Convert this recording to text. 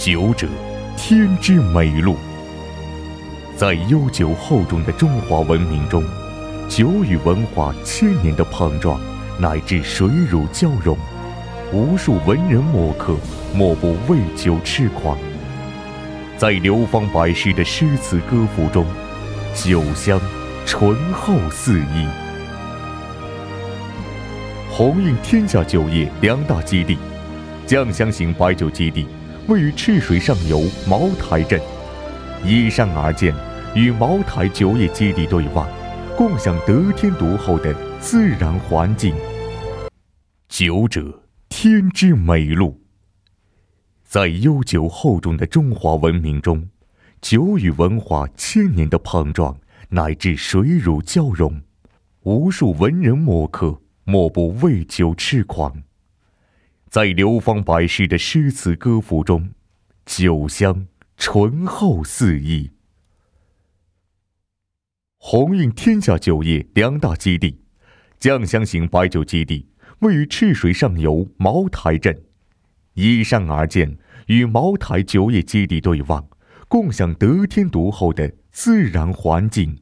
酒者，天之美露。在悠久厚重的中华文明中，酒与文化千年的碰撞，乃至水乳交融，无数文人墨客莫不为酒痴狂。在流芳百世的诗词歌赋中，酒香醇厚四溢。鸿运天下酒业两大基地，酱香型白酒基地位于赤水上游茅台镇，依山而建，与茅台酒业基地对望，共享得天独厚的自然环境。酒者，天之美露。在悠久厚重的中华文明中，酒与文化千年的碰撞，乃至水乳交融，无数文人墨客莫不为酒痴狂。在流芳百世的诗词歌赋中，酒香醇厚四溢。鸿运天下酒业两大基地，酱香型白酒基地位于赤水上游茅台镇，依山而建，与茅台酒业基地对望，共享得天独厚的自然环境。